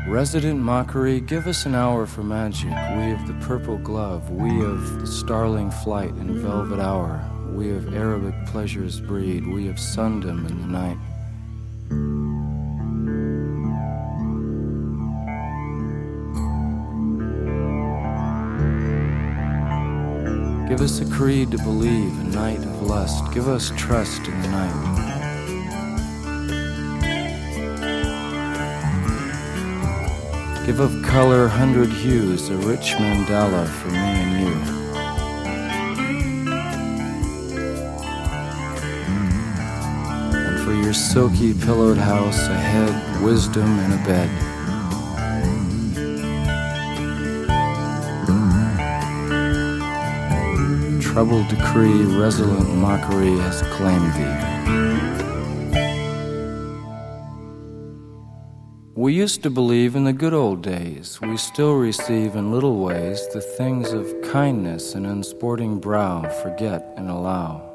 Resident mockery, give us an hour for magic. We of the purple glove, we of the starling flight and velvet hour, we of Arabic pleasures breed, we of sundom in the night. Give us a creed to believe, a night of lust. Give us trust in the night. Give of color 100 hues, a rich mandala for me and you. And for your silky pillowed house, a head, wisdom, and a bed. Troubled decree, resolute mockery has claimed thee. We used to believe in the good old days. We still receive in little ways the things of kindness and unsporting brow forget and allow.